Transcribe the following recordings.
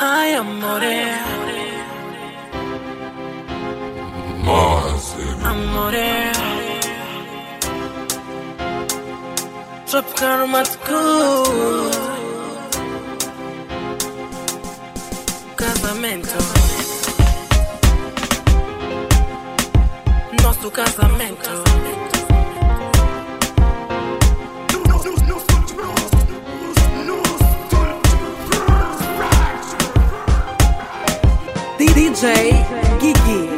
Ai, amore, amore, Tropical Matku. Casamento, nosso casamento. DJ Gigi.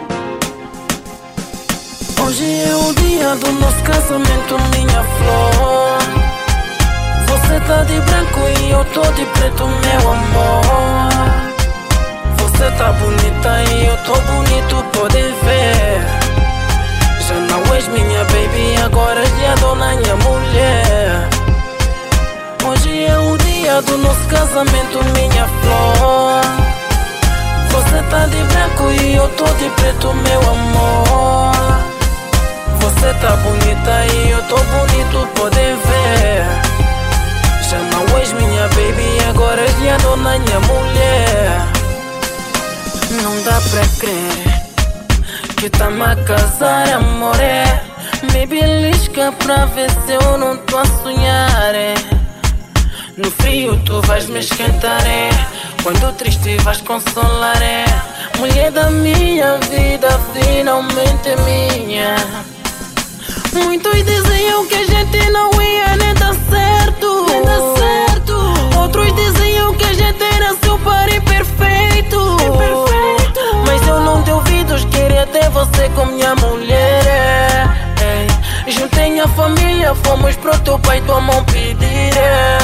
Hoje é o dia do nosso casamento, minha flor. Você tá de branco e eu tô de preto, meu amor. Você tá bonita e eu tô bonito, pode ver. Já não és minha baby, agora és a dona, minha mulher. Hoje é o dia do nosso casamento, minha flor. Você tá de branco e eu tô de preto, meu amor. Você tá bonita e eu tô bonito, pode ver. Já não és minha baby, agora és minha dona, minha mulher. Não dá pra crer que tamo a casar, amore. Me belisca pra ver se eu não tô a sonhar. No frio tu vais me esquentar, quando triste vais consolar. Mulher da minha vida, finalmente é minha. Muitos diziam que a gente não ia nem dar certo, Outros diziam que a gente era seu par perfeito. Mas eu não dei ouvidos, queria ter você como minha mulher. Juntei a família, fomos pro teu pai e tua mão pedir.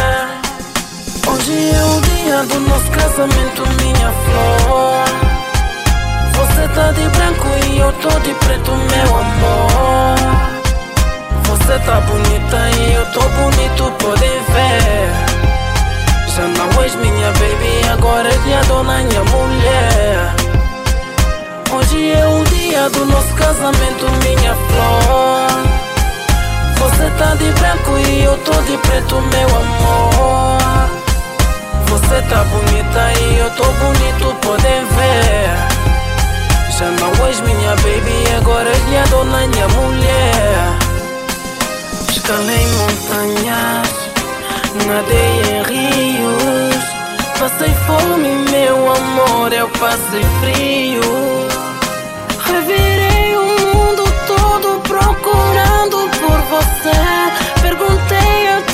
Hoje é o dia do nosso casamento, minha flor. Você tá de branco e eu tô de preto, meu amor. Você tá bonita e eu tô bonito, pode ver. Já não és minha baby, agora és minha dona, minha mulher. Hoje é o dia do nosso casamento, minha flor. Você tá de branco e eu tô de preto, meu amor. Você tá bonita e eu tô bonito, pode ver. Já não és minha baby, agora és minha dona, minha mulher. Escalei montanhas, nadei em rios. Passei fome, meu amor, eu passei frio. Revirei o mundo todo procurando por você. Perguntei a